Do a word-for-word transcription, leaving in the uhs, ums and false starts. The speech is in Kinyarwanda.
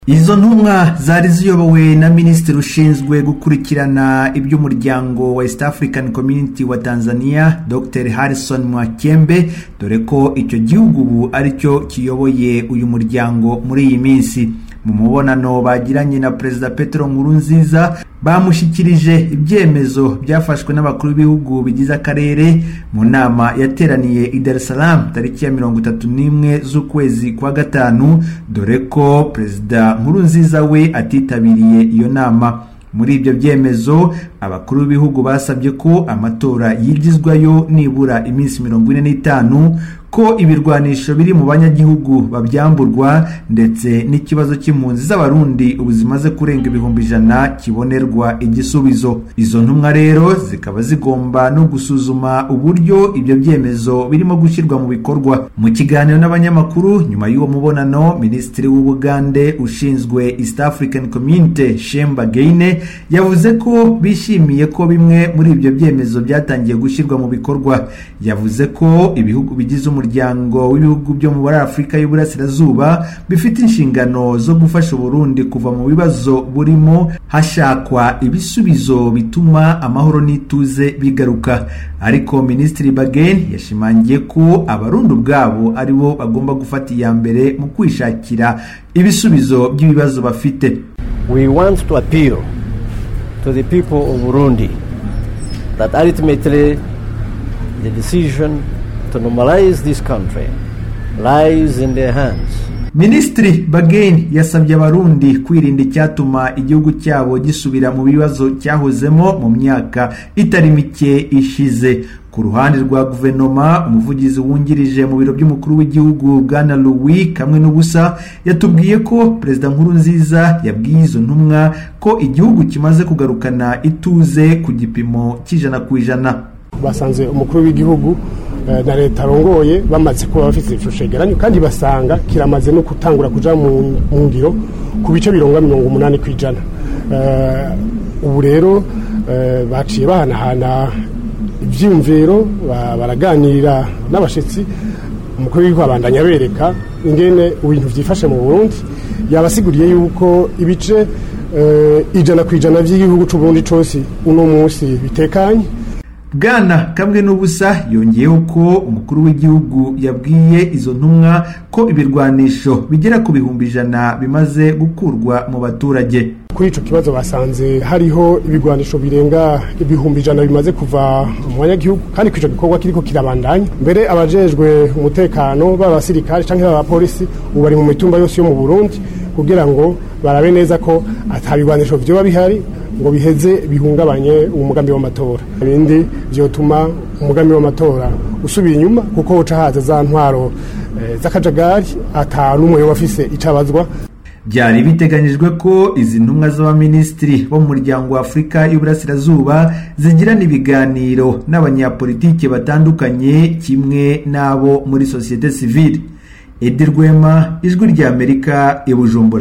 Izo ntumwa zari ziyobowe na Minisitiri ushinzwe gukurikirana iby'umuryango wa East African Community wa Tanzania Doctor Harrison Mwakembe, dore ko icyo gihugu ubu aricyo kiyoboye uyu muryango muri iyi minsi. Mu mubonano bagiranye na Perezida Petero Nkurunziza, bamushikirije ibyemezo byafashwe n'abakuru b'ibihugu bigize akarere mu nama yateraniye i Dar es Salaam tariki ya mirongo itatu n'imwe z'ukwezi kwa gatanu, dore ko Perezida Nkurunziza we atitabiriye iyo nama. Muri ibyo byemezo, abakuru b'ibihugu basabye ko amatora yigizwayo nibura iminsi mirongo ine n'itanu, ko ibirwanisho biri mu banyagihugu babyamburwa, ndetse n'ikibazo cy'impunzi z'abarundi ubuzimaze kurenga ibihumbi ijana kibonerwa igisubizo. Izo ntumwa rero zikaba zigomba no gusuzuma uburyo ibyo byemezo birimo gushyirwa mu bikorwa. Mu kiganiro n'abanyamakuru nyuma y'uwo mubonano, Minisitiri w'Ubugande ushinzwe East African Community Shemba Gaine yavuze ko bishimiye ko bimwe muri ibyo byemezo byatangiye gushyirwa mu bikorwa. Yavuze ko ibihugu bigize umuryango w'ibihugu byo mu Afurika y'Uburasirazuba bifite inshingano zo gufasha Burundi kuva mu bibazo burimo, hashakwa ibisubizo bituma amahoro n'ituze bigaruka. Ariko Minisitiri Bageni yashimangiye ko abarundi ubwabo ari bo bagomba gufata iya mbere mu kwishakira ibisubizo by'ibibazo bafite. We want to appeal to the people of Burundi that ultimately the decision to normalize this country lies in their hands. Minisitiri Bageni yasabye abarundi kwirinda icyatuma igihugu cyabo gisubira mu bibazo cyahozemo mu myaka itari mike ishize. Ku ruhande rwa guverinoma, umuvugizi wungirije mu biro by'umukuru w'igihugu Bwana Louis kamwe n'ubusa yatubwiye ko Perezida Nkurunziza yabwiye izo ntumwa ko igihugu kimaze kugarukana ituze ku gipimo cy'ijana ku ijana. Basanze umukuru w'igihugu na leta rongoye bamaze kuba bafite ifushegeranyo, kandi basanga kiramaze no kutangura kuja mu ngiro ku bice bironga mirongo umunani ku ijana. Ubu rero baciye bahanahana ivyumviro, baraganira n'abashitsi. Umukuru w'igihugu abandanya bereka ingene ibintu vyifashe mu Burundi, yabasiguriye yuko ibice ijana ku ijana by'igihugu c'u Burundi cose uno munsi bitekanye. Bwana kamwe n'ubusa yongeyeho ko umukuru w'igihugu yabwiye izo ntumwa ko ibirwanisho bigera ku bihumbi ijana bimaze gukurwa mu baturage. Kuri ico kibazo basanze hariho ibigwanisho birenga ibihumbi ijana bimaze kuva mu banyagihugu, kandi kwico gikorwa kiriko kirabandanya. Mbere abajejwe umutekano b'abasirikare canke b'abapolisi ubu bari mu mitumba yose yo mu Burundi kugira ngo barabe neza ko atabigwanisho vyoba bihari ngo biheze bihungabanye umugambi w'amatora. Ibindi vyotuma umugambi w'amatora usubira inyuma, kuko uca haza za ntwaro e, z'akajagari ata n'umwe wafise icabazwa. Byari biteganyijwe ko izi ntumwa z'abaminisitiri bo mu muryango wa Afurika y'Uburasirazuba zigirana ibiganiro n'abanyapolitike batandukanye kimwe n'abo muri societe civile. Edi Rwema, Ijwi ry'Amerika, i Bujumbura.